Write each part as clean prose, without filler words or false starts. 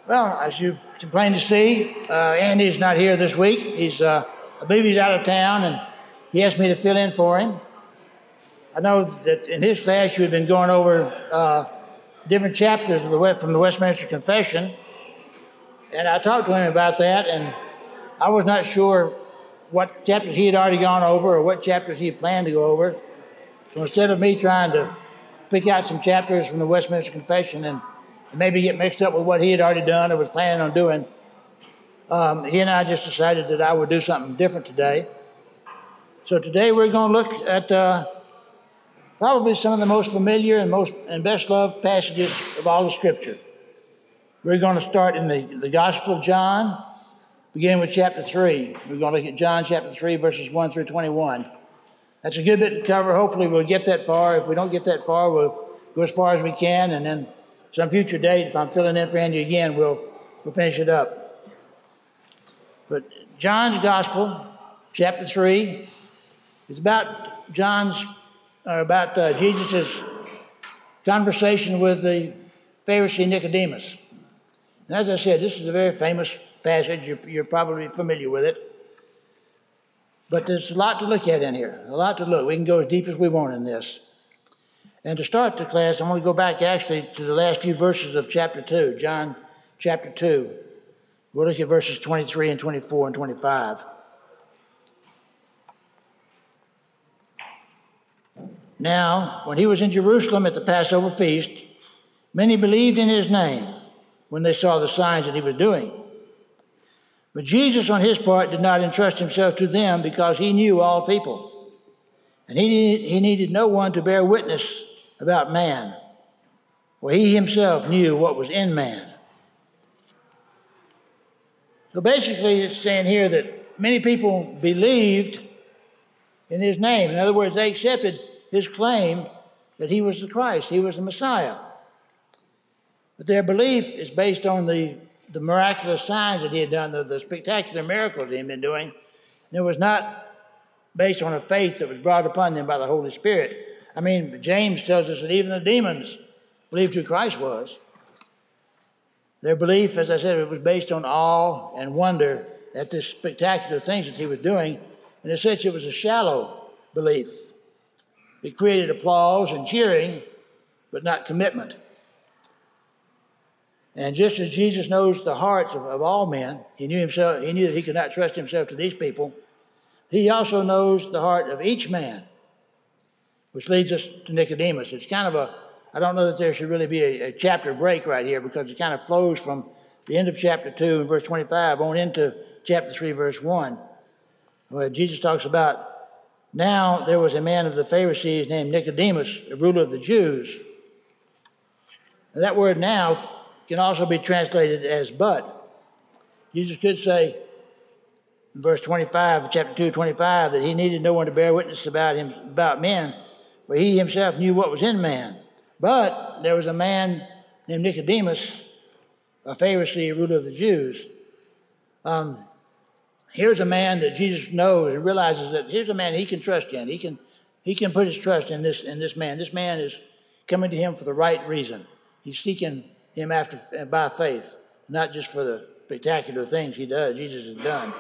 Well, as you can plainly see, Andy's not here this week. I believe he's out of town, and he asked me to fill in for him. I know that in his class you had been going over different chapters from the Westminster Confession, and I talked to him about that, and I was not sure what chapters he had already gone over or what chapters he had planned to go over. So instead of me trying to pick out some chapters from the Westminster Confession and maybe get mixed up with what he had already done or was planning on doing, he and I just decided that I would do something different today. So today we're going to look at probably some of the most familiar and best loved passages of all of Scripture. We're going to start in the Gospel of John, beginning with chapter 3. We're going to look at John chapter 3, verses 1 through 21. That's a good bit to cover. Hopefully we'll get that far. If we don't get that far, we'll go as far as we can, and then some future date, if I'm filling in for Andy again, we'll finish it up. But John's Gospel, chapter 3, is about Jesus' conversation with the Pharisee Nicodemus. And as I said, this is a very famous passage. You're probably familiar with it. But there's a lot to look at in here, a lot to look. We can go as deep as we want in this. And to start the class, I want to go back actually to the last few verses of chapter 2, John chapter 2. We'll look at verses 23 and 24 and 25. Now, when he was in Jerusalem at the Passover feast, many believed in his name when they saw the signs that he was doing. But Jesus, on his part, did not entrust himself to them because he knew all people. And he needed no one to bear witness about man, for he himself knew what was in man. So basically it's saying here that many people believed in his name. In other words, they accepted his claim that he was the Christ, he was the Messiah. But their belief is based on the miraculous signs that he had done, the spectacular miracles he had been doing. And it was not based on a faith that was brought upon them by the Holy Spirit. I mean, James tells us that even the demons believed who Christ was. Their belief, as I said, it was based on awe and wonder at the spectacular things that he was doing. In a sense, it was a shallow belief. It created applause and cheering, but not commitment. And just as Jesus knows the hearts of all men, he knew that he could not trust himself to these people. He also knows the heart of each man, which leads us to Nicodemus. It's kind of I don't know that there should really be a chapter break right here because it kind of flows from the end of chapter 2 and verse 25 on into chapter 3, verse 1, where Jesus talks about, now there was a man of the Pharisees named Nicodemus, a ruler of the Jews. And that word now can also be translated as but. Jesus could say in verse 25 of chapter 2, 25, that he needed no one to bear witness about men, for he himself knew what was in man. But there was a man named Nicodemus, a Pharisee, a ruler of the Jews. Here's a man that Jesus knows and realizes that here's a man he can trust in. He can put his trust in this man. This man is coming to him for the right reason. He's seeking him by faith, not just for the spectacular things Jesus has done.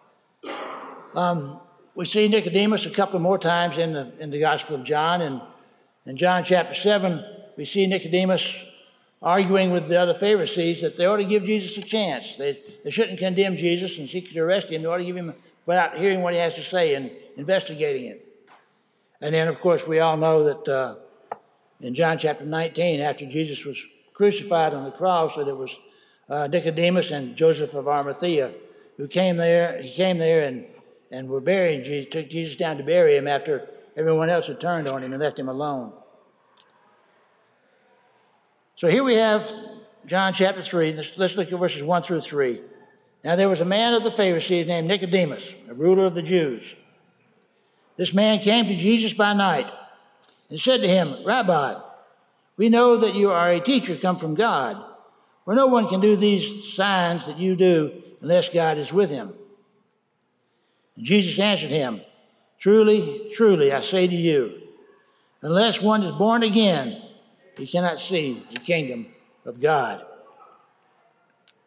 We see Nicodemus a couple more times in the Gospel of John. And in John chapter 7, we see Nicodemus arguing with the other Pharisees that they ought to give Jesus a chance. They shouldn't condemn Jesus and seek to arrest him. They ought to give him without hearing what he has to say and investigating it. And then, of course, we all know that in John chapter 19, after Jesus was crucified on the cross, that it was Nicodemus and Joseph of Arimathea who came there. He came there and were burying Jesus, took Jesus down to bury him after everyone else had turned on him and left him alone. So here we have John chapter 3. Let's look at verses 1 through 3. Now there was a man of the Pharisees named Nicodemus, a ruler of the Jews. This man came to Jesus by night and said to him, Rabbi, we know that you are a teacher come from God, for no one can do these signs that you do unless God is with him. And Jesus answered him, Truly, truly, I say to you, unless one is born again, he cannot see the kingdom of God.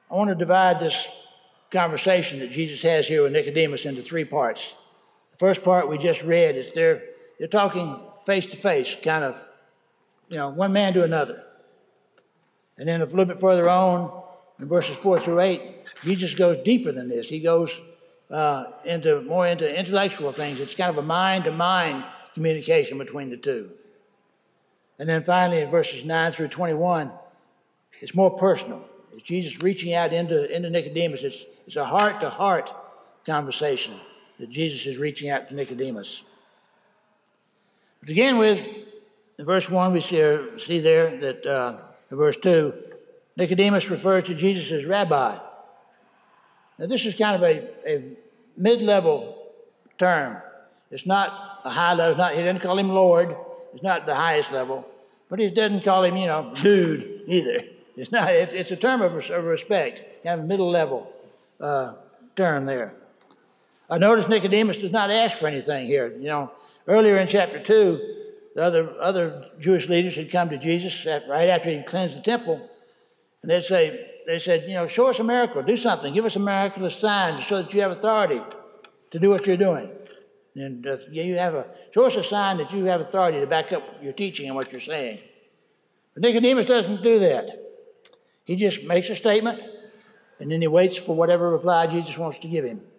I want to divide this conversation that Jesus has here with Nicodemus into three parts. The first part we just read is they're talking face to face, kind of, one man to another. And then a little bit further on, in verses 4 through 8, Jesus goes deeper than this. He goes more into intellectual things. It's kind of a mind-to-mind communication between the two. And then finally, in verses 9 through 21, it's more personal. It's Jesus reaching out into Nicodemus. It's a heart-to-heart conversation that Jesus is reaching out to Nicodemus. To begin with, in verse 1, we see there that in verse 2, Nicodemus refers to Jesus as rabbi. Now, this is kind of a mid-level term. It's not a high level. He doesn't call him Lord. It's not the highest level. But he doesn't call him, dude either. It's not. It's a term of respect, kind of middle level term there. I notice Nicodemus does not ask for anything here. Earlier in chapter 2, the other Jewish leaders had come to Jesus right after he cleansed the temple, and they said, show us a miracle, do something, give us a miraculous sign to show that you have authority to do what you're doing. And show us a sign that you have authority to back up your teaching and what you're saying. But Nicodemus doesn't do that. He just makes a statement, and then he waits for whatever reply Jesus wants to give him.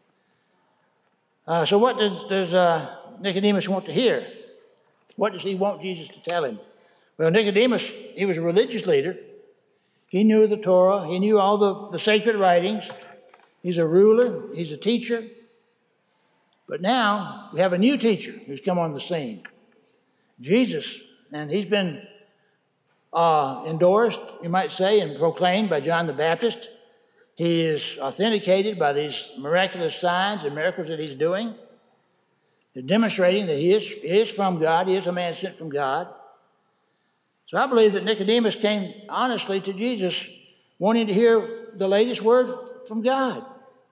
So what does Nicodemus want to hear? What does he want Jesus to tell him? Well, Nicodemus, he was a religious leader. He knew the Torah. He knew all the sacred writings. He's a ruler. He's a teacher. But now we have a new teacher who's come on the scene, Jesus, and he's been endorsed, you might say, and proclaimed by John the Baptist. He is authenticated by these miraculous signs and miracles that he's doing. They're demonstrating that he is from God. He is a man sent from God. So I believe that Nicodemus came honestly to Jesus, wanting to hear the latest word from God.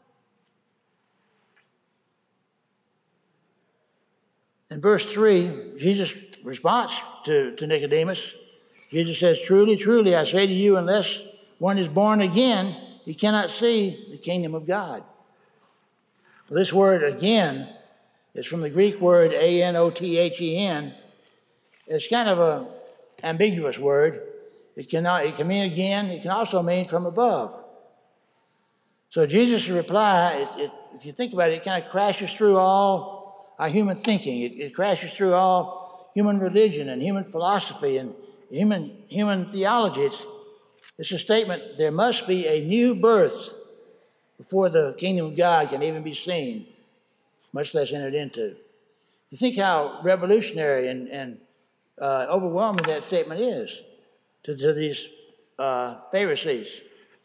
In verse 3, Jesus' response to Nicodemus, Jesus says, "Truly, truly, I say to you, unless one is born again, he cannot see the kingdom of God." Well, this word again is from the Greek word anothen. It's kind of an ambiguous word. It can mean again. It can also mean from above. So Jesus' reply, if you think about it, it kind of crashes through all our human thinking. It crashes through all human religion and human philosophy and human theology. It's a statement, there must be a new birth before the kingdom of God can even be seen, much less entered into. You think how revolutionary and overwhelming that statement is to these Pharisees.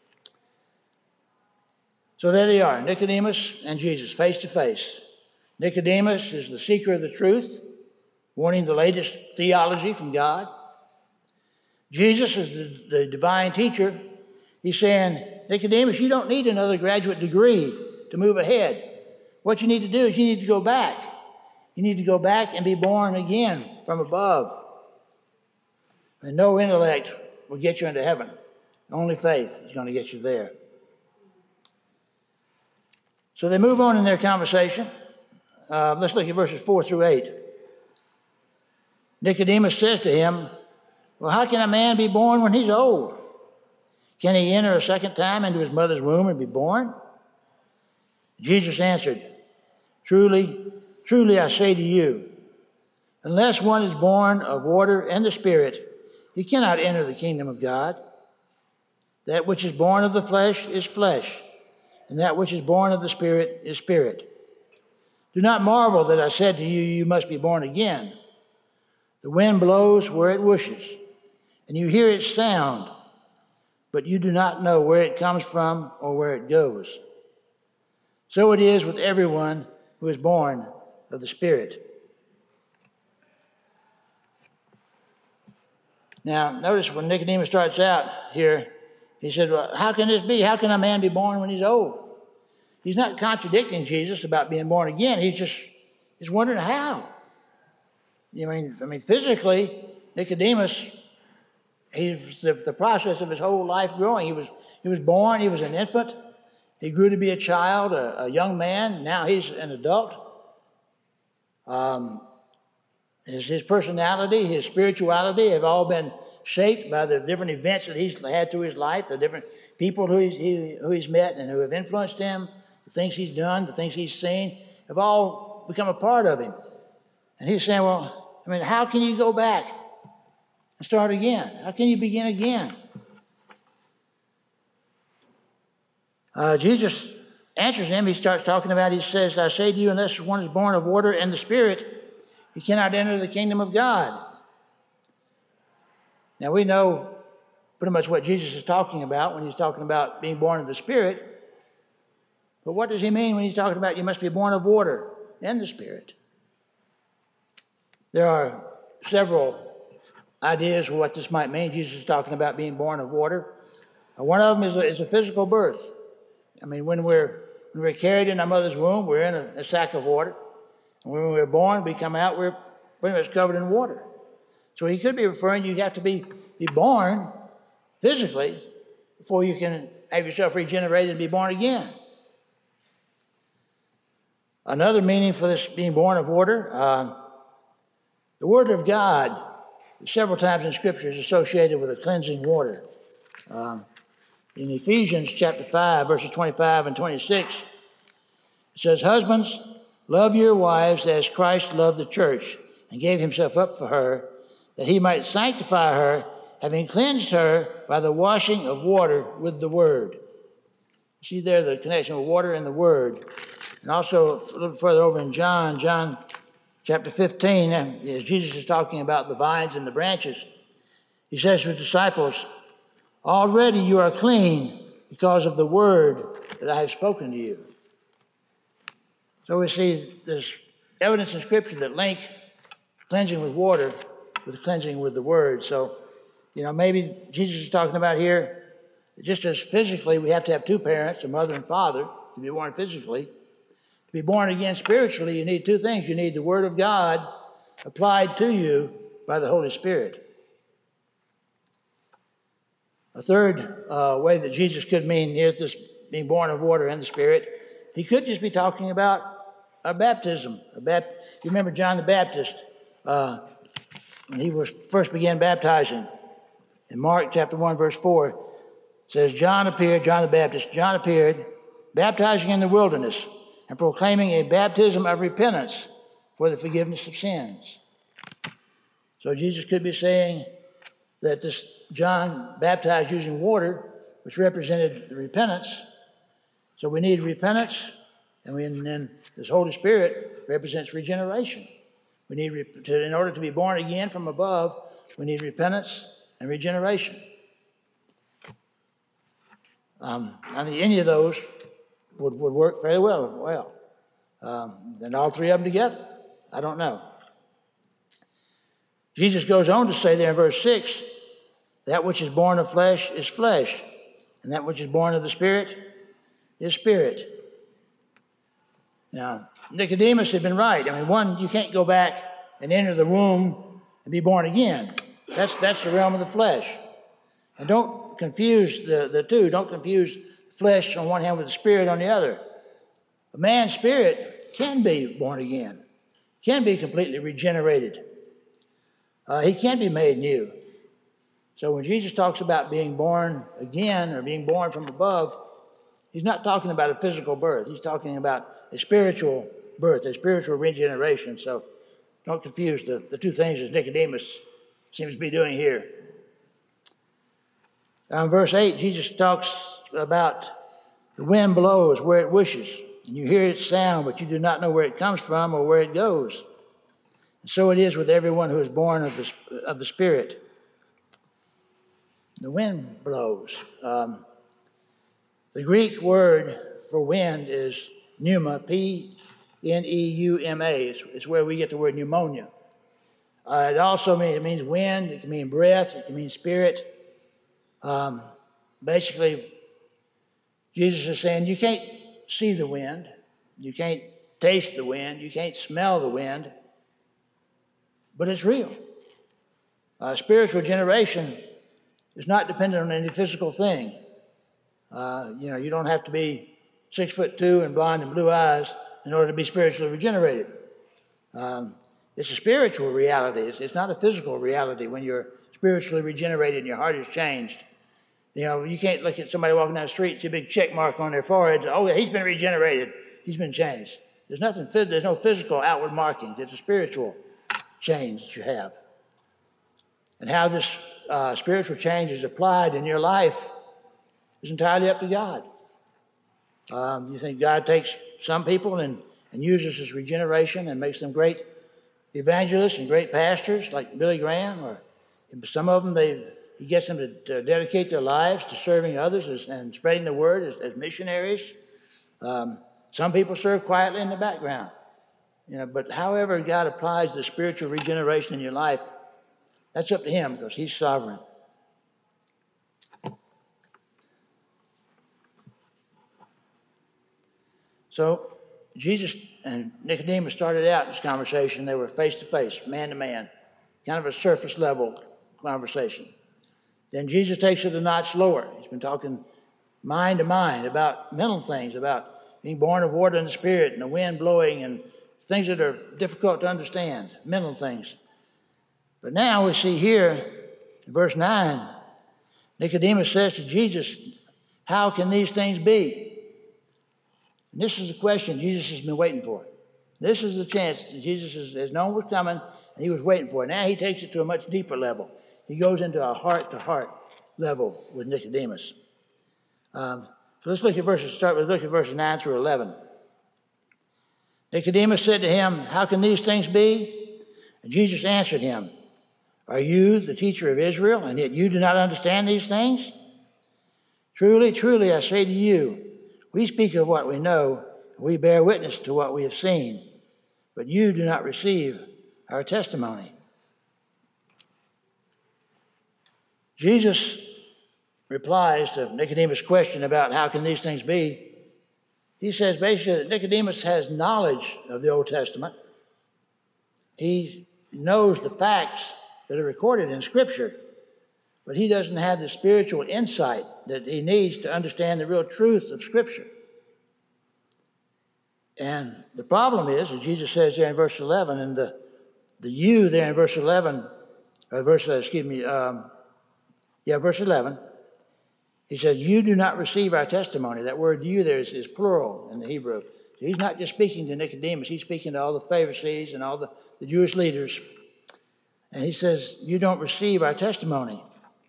So there they are, Nicodemus and Jesus, face to face. Nicodemus is the seeker of the truth, wanting the latest theology from God. Jesus is the divine teacher. He's saying, Nicodemus, you don't need another graduate degree to move ahead. What you need to do is you need to go back. You need to go back and be born again from above. And no intellect will get you into heaven. Only faith is going to get you there. So they move on in their conversation. Let's look at verses 4 through 8. Nicodemus says to him, "Well, how can a man be born when he's old? Can he enter a second time into his mother's womb and be born?" Jesus answered, "Truly, truly, I say to you, unless one is born of water and the Spirit, he cannot enter the kingdom of God. That which is born of the flesh is flesh, and that which is born of the Spirit is spirit. Do not marvel that I said to you, you must be born again. The wind blows where it wishes, and you hear its sound, but you do not know where it comes from or where it goes. So it is with everyone who is born of the Spirit." Now, notice when Nicodemus starts out here, he said, "Well, how can this be? How can a man be born when he's old?" He's not contradicting Jesus about being born again. He's wondering how. I mean, physically, Nicodemus, he's the process of his whole life growing. He was born, he was an infant. He grew to be a child, a young man. Now he's an adult. His personality, his spirituality have all been shaped by the different events that he's had through his life, the different people who he's met and who have influenced him, the things he's done, the things he's seen, have all become a part of him. And he's saying, well, I mean, how can you go back and start again? How can you begin again? Jesus answers him. He starts talking about, he says, I say to you, unless one is born of water and the Spirit, he cannot enter the kingdom of God. Now we know pretty much what Jesus is talking about when he's talking about being born of the Spirit. But what does he mean when he's talking about you must be born of water and the Spirit? There are several ideas of what this might mean. Jesus is talking about being born of water. One of them is a physical birth. I mean, when we're carried in our mother's womb, we're in a sack of water. And when we're born, we come out, we're pretty much covered in water. So he could be referring, you have to be born physically before you can have yourself regenerated and be born again. Another meaning for this being born of water, the Word of God, several times in Scripture, is associated with a cleansing water. In Ephesians chapter 5, verses 25 and 26, it says, husbands, love your wives as Christ loved the church and gave himself up for her, that he might sanctify her, having cleansed her by the washing of water with the word. See there the connection with water and the word. And also a little further over in John chapter 15, as Jesus is talking about the vines and the branches, he says to his disciples, already you are clean because of the word that I have spoken to you. So we see there's evidence in Scripture that link cleansing with water with cleansing with the word. So, maybe Jesus is talking about here, just as physically we have to have two parents, a mother and father, to be born physically. To be born again spiritually, you need two things. You need the Word of God applied to you by the Holy Spirit. A third way that Jesus could mean here's this being born of water and the Spirit, he could just be talking about a baptism. You remember John the Baptist, when he first began baptizing. In Mark chapter 1, verse 4, it says, John the Baptist, John appeared, baptizing in the wilderness and proclaiming a baptism of repentance for the forgiveness of sins. So Jesus could be saying that this John baptized using water, which represented the repentance. So we need repentance, and then this Holy Spirit represents regeneration. We need, in order to be born again from above, we need repentance and regeneration. I think any of those would work fairly well. And all three of them together, I don't know. Jesus goes on to say there in verse 6, that which is born of flesh is flesh, and that which is born of the Spirit is spirit. Now, Nicodemus had been right. I mean, one, you can't go back and enter the womb and be born again. That's the realm of the flesh. And don't confuse the two. Don't confuse flesh on one hand with the Spirit on the other. A man's spirit can be born again, can be completely regenerated. He can be made new. So when Jesus talks about being born again or being born from above, he's not talking about a physical birth. He's talking about a spiritual birth, a spiritual regeneration. So don't confuse the two things as Nicodemus seems to be doing here. In verse 8, Jesus talks about the wind blows where it wishes, and you hear its sound, but you do not know where it comes from or where it goes. And so it is with everyone who is born of the Spirit. The wind blows. The Greek word for wind is pneuma, P-N-E-U-M-A. It's where we get the word pneumonia. It also means wind. It can mean breath. It can mean spirit. Basically, Jesus is saying you can't see the wind. You can't taste the wind. You can't smell the wind. But it's real. Spiritual generation It's not dependent on any physical thing. You don't have to be 6'2" and blonde and blue eyes in order to be spiritually regenerated. It's a spiritual reality. It's not a physical reality when you're spiritually regenerated and your heart is changed. You can't look at somebody walking down the street and see a big check mark on their forehead. Oh, yeah, he's been regenerated. He's been changed. There's no physical outward markings. It's a spiritual change that you have. And how this spiritual change is applied in your life is entirely up to God. You think God takes some people and uses his regeneration and makes them great evangelists and great pastors like Billy Graham, or some of them he gets them to dedicate their lives to serving others and spreading the word as missionaries. Some people serve quietly in the background. But however God applies the spiritual regeneration in your life, that's up to him because he's sovereign. So Jesus and Nicodemus started out in this conversation. They were face to face, man to man, kind of a surface level conversation. Then Jesus takes it a notch lower. He's been talking mind to mind about mental things, about being born of water and the Spirit and the wind blowing and things that are difficult to understand, mental things. But now we see here in verse 9, Nicodemus says to Jesus, "How can these things be?" And this is the question Jesus has been waiting for. This is the chance that Jesus has known was coming, and he was waiting for it. Now he takes it to a much deeper level. He goes into a heart-to-heart level with Nicodemus. So let's look at verses 9 through 11. Nicodemus said to him, "How can these things be?" And Jesus answered him, "Are you the teacher of Israel, and yet you do not understand these things? Truly, truly, I say to you, we speak of what we know, and we bear witness to what we have seen, but you do not receive our testimony." Jesus replies to Nicodemus' question about how can these things be. He says basically that Nicodemus has knowledge of the Old Testament. He knows the facts that are recorded in Scripture, but he doesn't have the spiritual insight that he needs to understand the real truth of Scripture. And the problem is, as Jesus says there in verse 11, and the you there in verse 11, verse 11, he says, "You do not receive our testimony." That word "you" there is plural in the Hebrew. So he's not just speaking to Nicodemus, he's speaking to all the Pharisees and all the Jewish leaders. And he says, "You don't receive our testimony."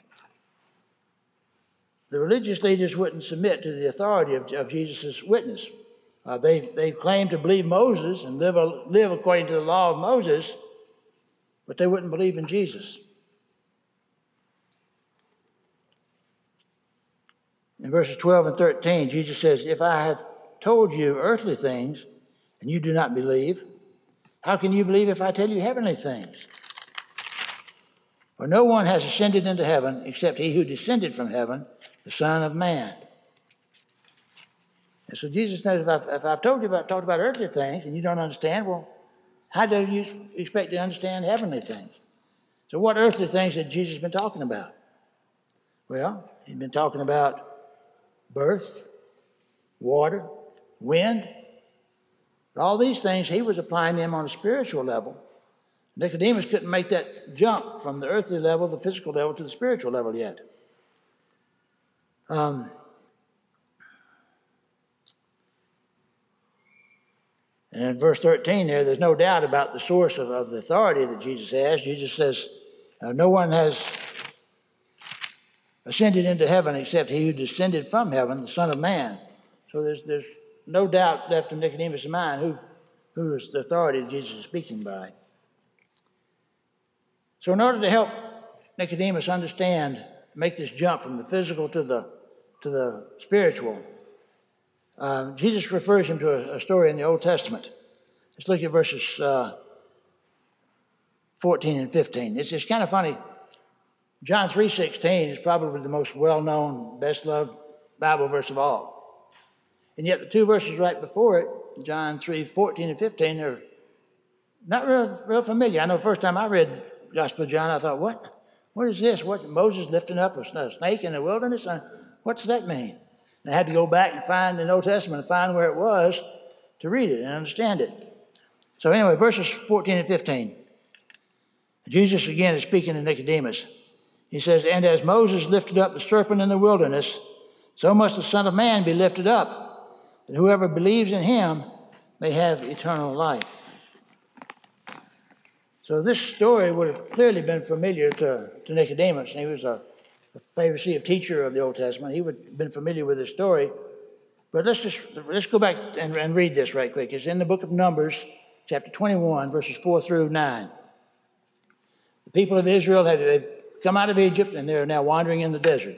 The religious leaders wouldn't submit to the authority of Jesus' witness. They claim to believe Moses and live according to the law of Moses, but they wouldn't believe in Jesus. In verses 12 and 13, Jesus says, "If I have told you earthly things and you do not believe, how can you believe if I tell you heavenly things? For no one has ascended into heaven except he who descended from heaven, the Son of Man." And so Jesus knows, if I've talked about earthly things and you don't understand, well, how do you expect to understand heavenly things? So what earthly things had Jesus been talking about? Well, he'd been talking about birth, water, wind. But all these things, he was applying them on a spiritual level. Nicodemus couldn't make that jump from the earthly level, the physical level, to the spiritual level yet. And in verse 13 there's no doubt about the source of the authority that Jesus has. Jesus says, "No one has ascended into heaven except he who descended from heaven, the Son of Man." So there's no doubt left in Nicodemus' mind who is the authority that Jesus is speaking by. So in order to help Nicodemus understand, make this jump from the physical to the spiritual, Jesus refers him to a story in the Old Testament. Let's look at verses 14 and 15. It's kind of funny. John 3:16 is probably the most well-known, best-loved Bible verse of all. And yet the two verses right before it, John 3:14 and 15, are not real familiar. I know the first time I read Gospel of John, I thought, what What is this? What, Moses lifting up a snake in the wilderness? What does that mean? And I had to go back and find the Old Testament and find where it was to read it and understand it. So anyway, verses 14 and 15. Jesus again is speaking to Nicodemus. He says, "And as Moses lifted up the serpent in the wilderness, so must the Son of Man be lifted up, that whoever believes in him may have eternal life." So this story would have clearly been familiar to Nicodemus. He was a Pharisee, teacher of the Old Testament. He would have been familiar with this story. But let's go back and read this right quick. It's in the book of Numbers, chapter 21, verses 4 through 9. The people of Israel they've come out of Egypt, and they're now wandering in the desert.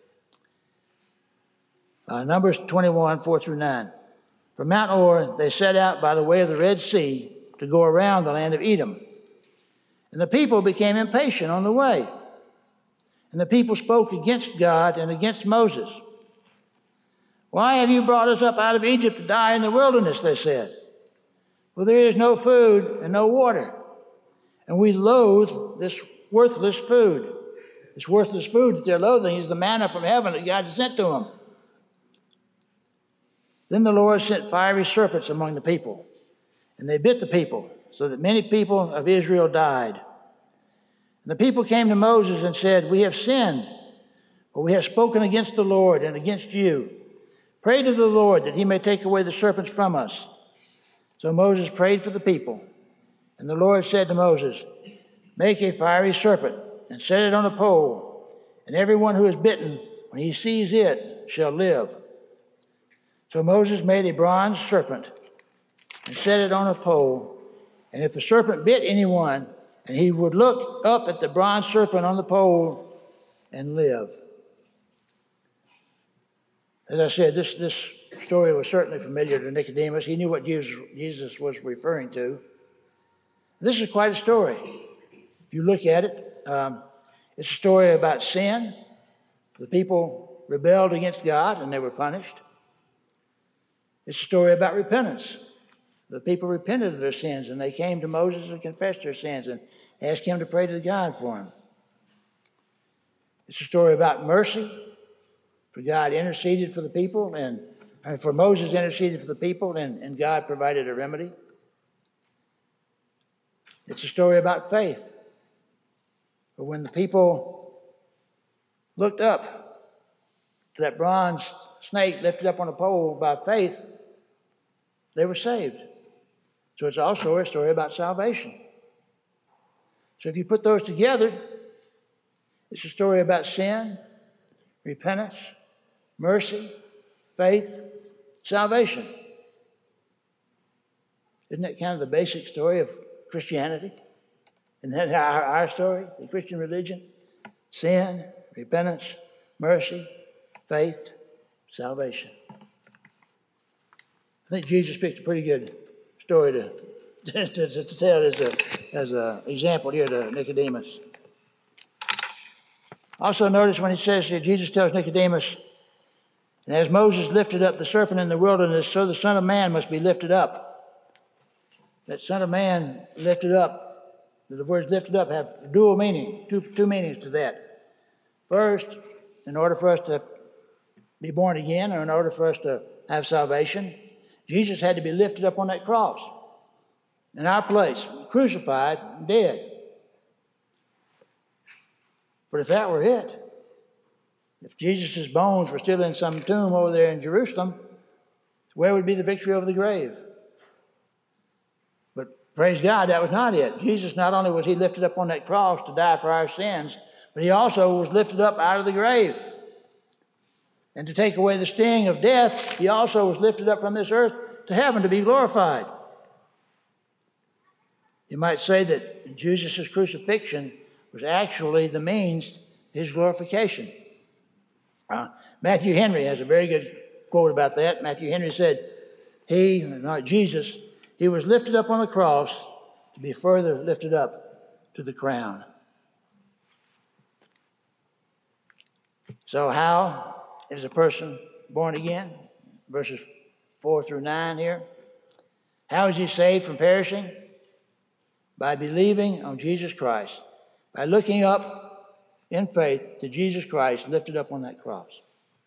Numbers 21, 4 through 9. From Mount Or, they set out by the way of the Red Sea to go around the land of Edom. And the people became impatient on the way. And the people spoke against God and against Moses. "Why have you brought us up out of Egypt to die in the wilderness?" they said. "For there is no food and no water. And we loathe this worthless food." This worthless food that they're loathing is the manna from heaven that God sent to them. Then the Lord sent fiery serpents among the people, and they bit the people, so that many people of Israel died. And the people came to Moses and said, "We have sinned, for we have spoken against the Lord and against you. Pray to the Lord that he may take away the serpents from us." So Moses prayed for the people. And the Lord said to Moses, "Make a fiery serpent and set it on a pole, and everyone who is bitten, when he sees it, shall live." So Moses made a bronze serpent and set it on a pole. And if the serpent bit anyone, and he would look up at the bronze serpent on the pole and live. As I said, this story was certainly familiar to Nicodemus. He knew what Jesus was referring to. This is quite a story. If you look at it, it's a story about sin. The people rebelled against God and they were punished. It's a story about repentance. The people repented of their sins, and they came to Moses and confessed their sins and asked him to pray to God for them. It's a story about mercy, for God interceded for the people, and for Moses interceded for the people, and God provided a remedy. It's a story about faith. For when the people looked up to that bronze snake lifted up on a pole by faith, they were saved. So it's also a story about salvation. So if you put those together, it's a story about sin, repentance, mercy, faith, salvation. Isn't that kind of the basic story of Christianity? Isn't that our story, the Christian religion? Sin, repentance, mercy, faith, salvation. I think Jesus picked a pretty good story to tell as an example here to Nicodemus. Also notice when he says that Jesus tells Nicodemus, "And as Moses lifted up the serpent in the wilderness, so the Son of Man must be lifted up." That Son of Man lifted up, the words lifted up have dual meaning, two meanings to that. First, in order for us to be born again, or in order for us to have salvation, Jesus had to be lifted up on that cross in our place, crucified and dead. But if that were it, if Jesus' bones were still in some tomb over there in Jerusalem, where would be the victory over the grave? But praise God, that was not it. Jesus, not only was he lifted up on that cross to die for our sins, but he also was lifted up out of the grave. And to take away the sting of death, he also was lifted up from this earth to heaven to be glorified. You might say that Jesus' crucifixion was actually the means to his glorification. Matthew Henry has a very good quote about that. Matthew Henry said, he, not Jesus, he was lifted up on the cross to be further lifted up to the crown. So how is a person born again? Verses 4 through 9 here. How is he saved from perishing? By believing on Jesus Christ, by looking up in faith to Jesus Christ lifted up on that cross.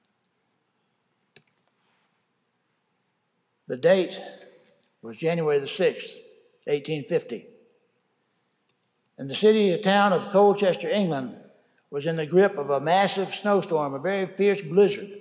The date was January the 6th, 1850. And the town of Colchester, England, was in the grip of a massive snowstorm, a very fierce blizzard.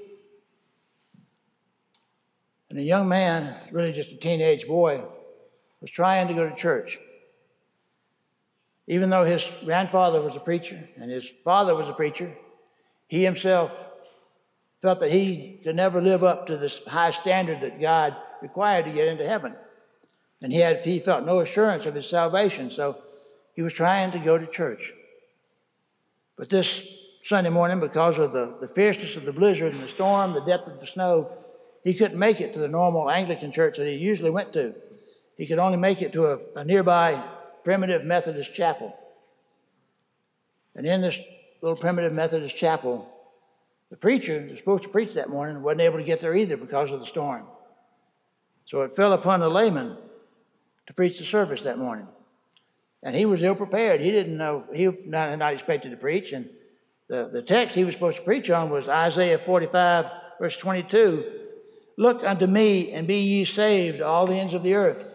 And a young man, really just a teenage boy, was trying to go to church. Even though his grandfather was a preacher and his father was a preacher, he himself felt that he could never live up to this high standard that God required to get into heaven. And he felt no assurance of his salvation, so he was trying to go to church. But this Sunday morning, because of the fierceness of the blizzard and the storm, the depth of the snow, he couldn't make it to the normal Anglican church that he usually went to. He could only make it to a nearby primitive Methodist chapel. And in this little primitive Methodist chapel, the preacher who was supposed to preach that morning wasn't able to get there either because of the storm. So it fell upon the layman to preach the service that morning. And he was ill prepared. He didn't know, he was not expected to preach. And the text he was supposed to preach on was Isaiah 45, verse 22. Look unto me and be ye saved, all the ends of the earth.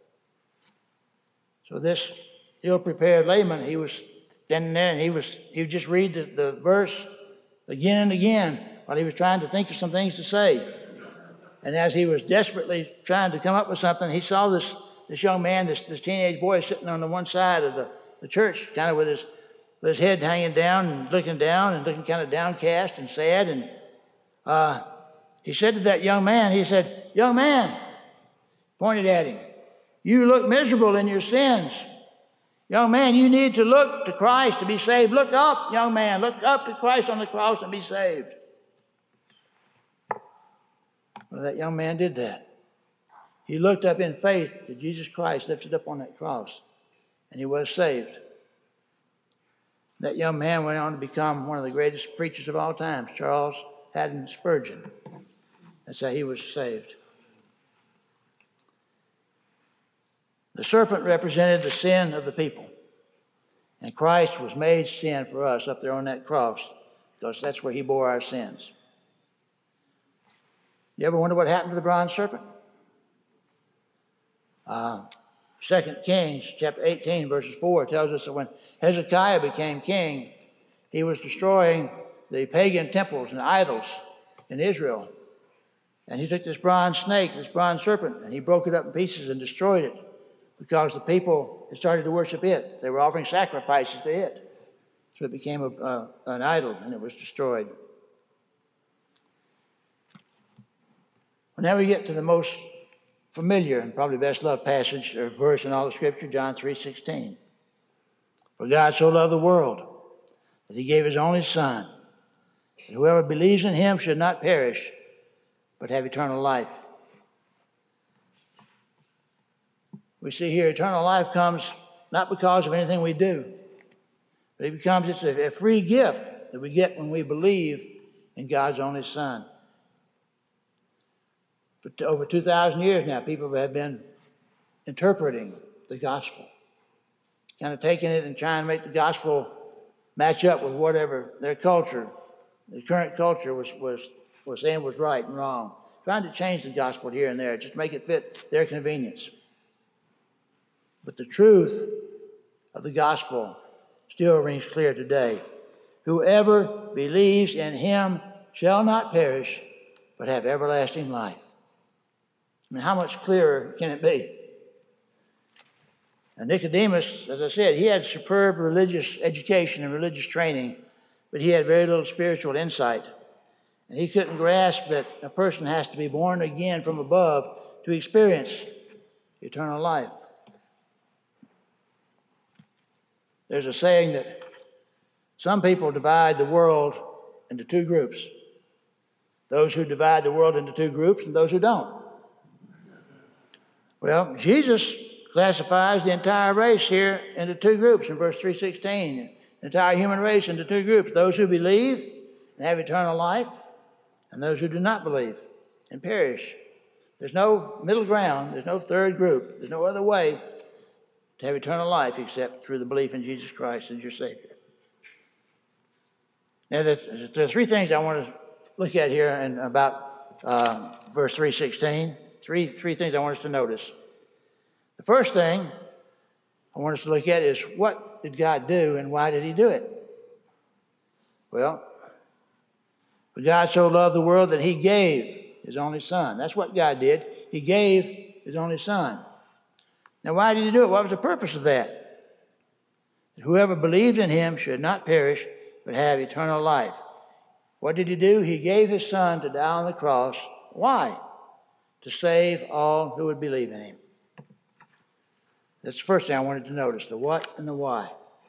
So this ill-prepared layman, he was standing there and he would just read the verse again and again while he was trying to think of some things to say. And as he was desperately trying to come up with something, he saw this young man, this teenage boy sitting on the one side of the church, kind of with his head hanging down and looking kind of downcast and sad. And he said to that young man, he said, young man, pointed at him, you look miserable in your sins. Young man, you need to look to Christ to be saved. Look up, young man. Look up to Christ on the cross and be saved. Well, that young man did that. He looked up in faith to Jesus Christ lifted up on that cross, and he was saved. That young man went on to become one of the greatest preachers of all time, Charles Haddon Spurgeon. That's how he was saved. The serpent represented the sin of the people, and Christ was made sin for us up there on that cross because that's where he bore our sins. You ever wonder what happened to the bronze serpent? 2 Kings chapter 18 verses 4 tells us that when Hezekiah became king, he was destroying the pagan temples and idols in Israel. And he took this bronze snake, this bronze serpent, and he broke it up in pieces and destroyed it because the people had started to worship it. They were offering sacrifices to it. So it became an idol and it was destroyed. Well, now we get to the most familiar and probably best loved passage or verse in all of Scripture, John 3:16. For God so loved the world that he gave his only Son, that whoever believes in him should not perish, but have eternal life. We see here eternal life comes not because of anything we do, but it's a free gift that we get when we believe in God's only Son. For over 2,000 years now, people have been interpreting the gospel, kind of taking it and trying to make the gospel match up with whatever their culture, the current culture was saying was right and wrong, trying to change the gospel here and there, just make it fit their convenience. But the truth of the gospel still rings clear today. Whoever believes in him shall not perish, but have everlasting life. I mean, how much clearer can it be? And Nicodemus, as I said, he had superb religious education and religious training, but he had very little spiritual insight. And he couldn't grasp that a person has to be born again from above to experience eternal life. There's a saying that some people divide the world into two groups. Those who divide the world into two groups and those who don't. Well, Jesus classifies the entire race here into two groups in verse 3:16. The entire human race into two groups. Those who believe and have eternal life, and those who do not believe and perish. There's no middle ground. There's no third group. There's no other way to have eternal life except through the belief in Jesus Christ as your Savior. Now, there are three things I want to look at here in about verse 3:16. Three things I want us to notice. The first thing I want us to look at is, what did God do and why did he do it? Well, for God so loved the world that he gave his only son. That's what God did. He gave his only son. Now, why did he do it? What was the purpose of that? That whoever believed in him should not perish, but have eternal life. What did he do? He gave his son to die on the cross. Why? To save all who would believe in him. That's the first thing I wanted to notice, the what and the why.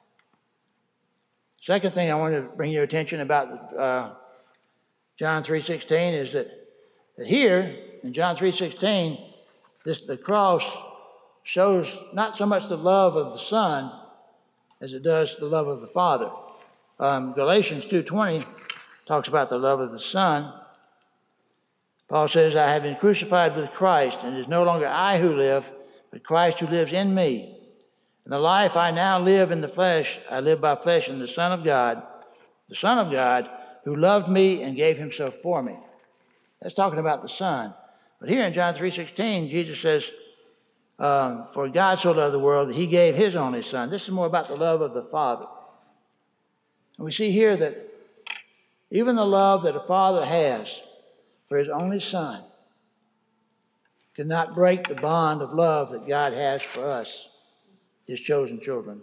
Second thing I want to bring your attention about John 3:16 is that here in John 3:16, the cross shows not so much the love of the Son as it does the love of the Father. Galatians 2:20 talks about the love of the Son. Paul says, I have been crucified with Christ, and it is no longer I who live, but Christ who lives in me. And the life I now live in the flesh, I live by flesh in the Son of God, who loved me and gave himself for me. That's talking about the Son. But here in John 3:16, Jesus says, for God so loved the world that he gave his only Son. This is more about the love of the Father. And we see here that even the love that a father has for his only Son cannot break the bond of love that God has for us, his chosen children.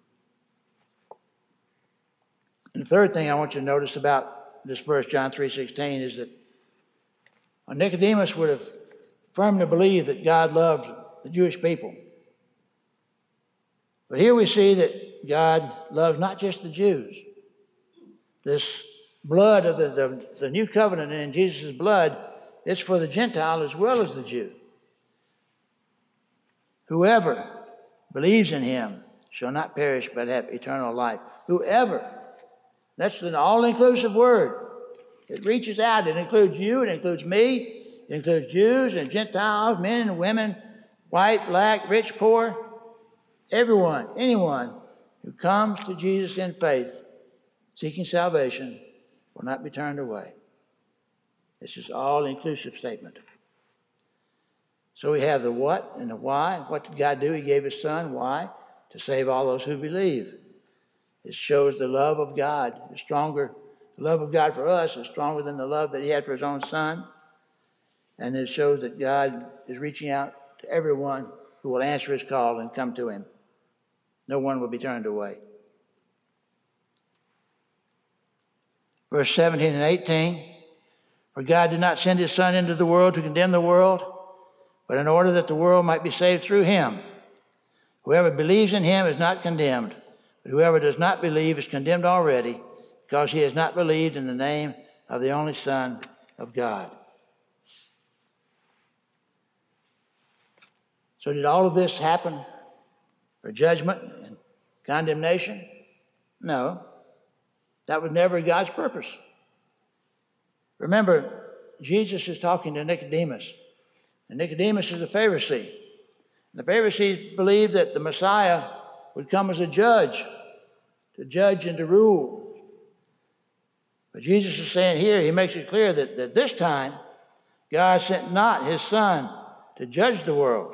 And the third thing I want you to notice about this verse, John 3:16, is that Nicodemus would have firmly believed that God loved the Jewish people. But here we see that God loves not just the Jews. This blood of the new covenant in Jesus' blood, it's for the Gentile as well as the Jew. Whoever believes in him shall not perish but have eternal life. Whoever. That's an all-inclusive word. It reaches out. It includes you. It includes me. It includes Jews and Gentiles, men and women, white, black, rich, poor. Everyone, anyone who comes to Jesus in faith, seeking salvation, will not be turned away. This is an all-inclusive statement. So we have the what and the why. What did God do? He gave his Son. Why? To save all those who believe. It shows the love of God is stronger. The love of God for us is stronger than the love that he had for his own Son. And it shows that God is reaching out to everyone who will answer his call and come to him. No one will be turned away. Verse 17 and 18, for God did not send his Son into the world to condemn the world, but in order that the world might be saved through him. Whoever believes in him is not condemned, but whoever does not believe is condemned already, because he has not believed in the name of the only Son of God. So did all of this happen for judgment and condemnation? No. That was never God's purpose. Remember, Jesus is talking to Nicodemus. And Nicodemus is a Pharisee. And the Pharisees believed that the Messiah would come as a judge, to judge and to rule. But Jesus is saying here, he makes it clear that this time, God sent not his Son to judge the world.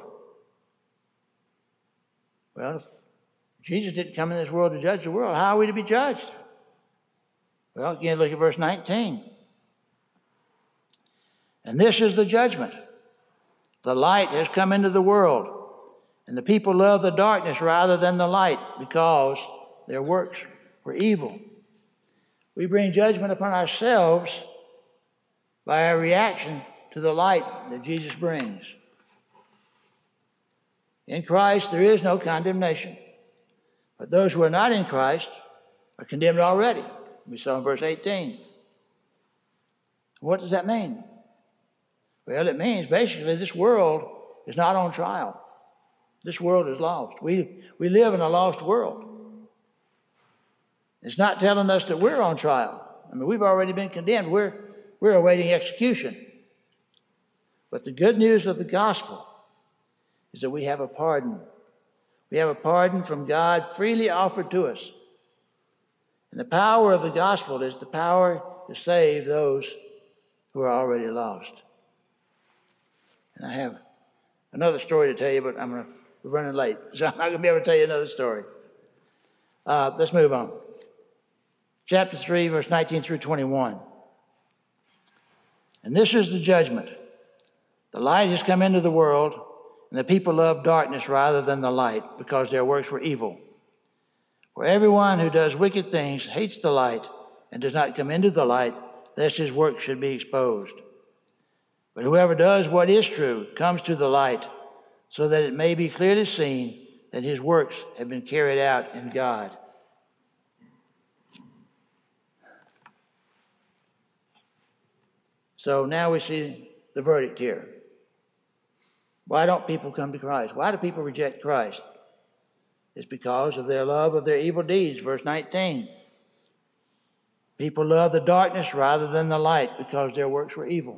Well, if Jesus didn't come in this world to judge the world, how are we to be judged? Well, again, look at verse 19. And this is the judgment. The light has come into the world, and the people love the darkness rather than the light, because their works were evil. We bring judgment upon ourselves by our reaction to the light that Jesus brings. In Christ, there is no condemnation. But those who are not in Christ are condemned already. We saw in verse 18. What does that mean? Well, it means basically this world is not on trial. This world is lost. We live in a lost world. It's not telling us that we're on trial. I mean, we've already been condemned. We're awaiting execution. But the good news of the gospel is that we have a pardon. We have a pardon from God freely offered to us. And the power of the gospel is the power to save those who are already lost. And I have another story to tell you, but we're running late, so I'm not going to be able to tell you another story. Let's move on. Chapter 3, verse 19 through 21. And this is the judgment. The light has come into the world, and the people love darkness rather than the light, because their works were evil. For everyone who does wicked things hates the light and does not come into the light, lest his work should be exposed. But whoever does what is true comes to the light, so that it may be clearly seen that his works have been carried out in God. So now we see the verdict here. Why don't people come to Christ? Why do people reject Christ? It's because of their love of their evil deeds. Verse 19. People love the darkness rather than the light because their works were evil.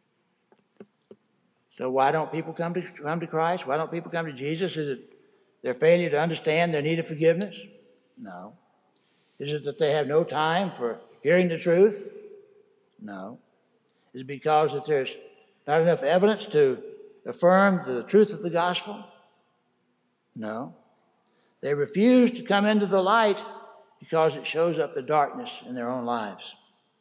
So why don't people come to Christ? Why don't people come to Jesus? Is it their failure to understand their need of forgiveness? No. Is it that they have no time for hearing the truth? No. Is it because that there's not enough evidence to affirm the truth of the gospel? No. They refuse to come into the light because it shows up the darkness in their own lives.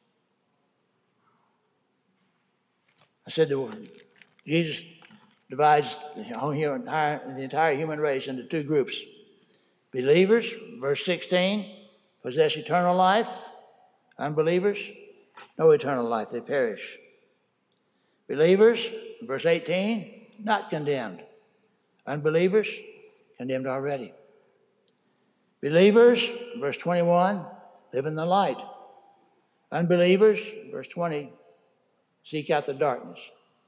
I said that Jesus divides the entire human race into two groups. Believers, verse 16, possess eternal life. Unbelievers, no eternal life, they perish. Believers, verse 18, not condemned. Unbelievers, condemned already. Believers, verse 21, live in the light. Unbelievers, verse 20, seek out the darkness.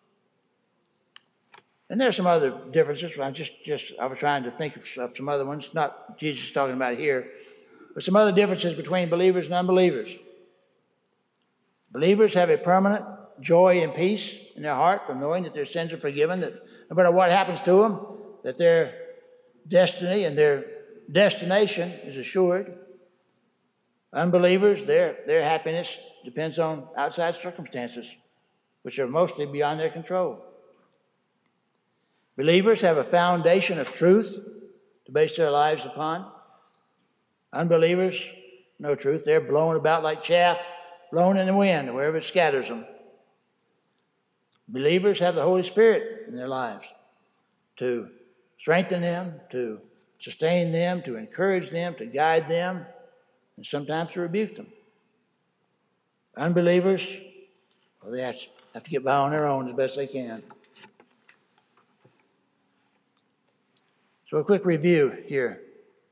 And there's some other differences. I was trying to think of some other ones, not Jesus talking about here, but some other differences between believers and unbelievers. Believers have a permanent joy and peace in their heart from knowing that their sins are forgiven, that no matter what happens to them, that their destiny and their destination is assured. Unbelievers, their happiness depends on outside circumstances, which are mostly beyond their control. Believers have a foundation of truth to base their lives upon. Unbelievers, no truth. They're blown about like chaff, blown in the wind, wherever it scatters them. Believers have the Holy Spirit in their lives to strengthen them, to sustain them, to encourage them, to guide them, and sometimes to rebuke them. Unbelievers, well, they have to get by on their own as best they can. So a quick review here.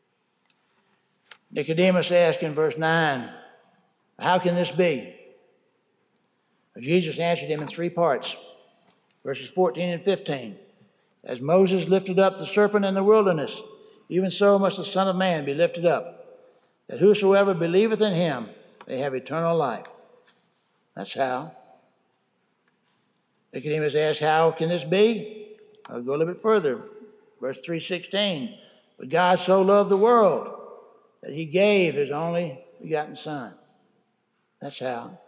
Nicodemus asked in verse 9, how can this be? Well, Jesus answered him in three parts. Verses 14 and 15. As Moses lifted up the serpent in the wilderness, even so must the Son of Man be lifted up, that whosoever believeth in him may have eternal life. That's how. Nicodemus asked, how can this be? I'll go a little bit further. Verse 3:16. But God so loved the world that he gave his only begotten Son. That's how.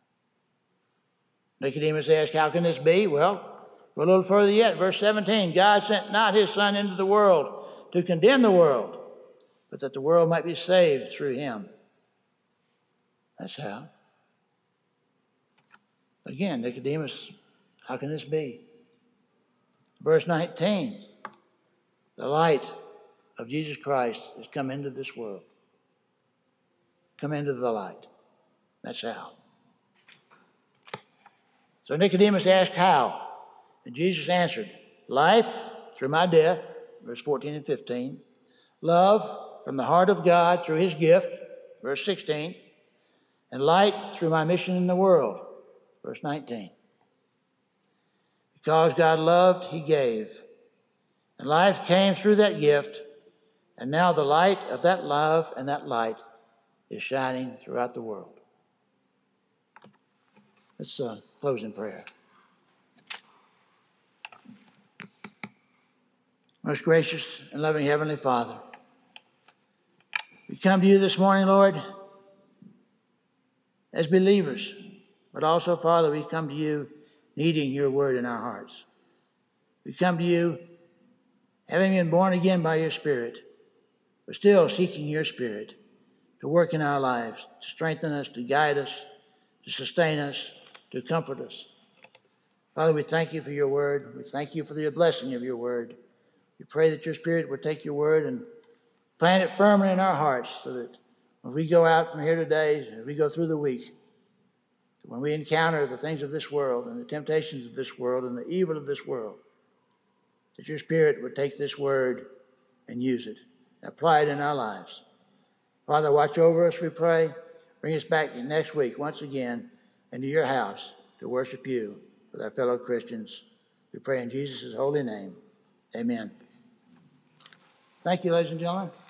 Nicodemus asked, how can this be? Well, go a little further yet. Verse 17. God sent not his Son into the world to condemn the world, but that the world might be saved through him. That's how. Again, Nicodemus, how can this be? Verse 19. The light of Jesus Christ has come into this world. Come into the light. That's how. So Nicodemus asked how, and Jesus answered, life through my death, verse 14 and 15, love from the heart of God through his gift, verse 16, and light through my mission in the world, verse 19. Because God loved, he gave. And life came through that gift, and now the light of that love and that light is shining throughout the world. Let's close in prayer. Most gracious and loving Heavenly Father, we come to you this morning, Lord, as believers. But also, Father, we come to you needing your word in our hearts. We come to you having been born again by your Spirit, but still seeking your Spirit to work in our lives, to strengthen us, to guide us, to sustain us, to comfort us. Father, we thank you for your word. We thank you for the blessing of your word. We pray that your Spirit will take your word and plant it firmly in our hearts so that when we go out from here today, as we go through the week, when we encounter the things of this world and the temptations of this world and the evil of this world, that your Spirit would take this word and use it, apply it in our lives. Father, watch over us, we pray. Bring us back next week once again into your house to worship you with our fellow Christians. We pray in Jesus' holy name. Amen. Thank you, ladies and gentlemen.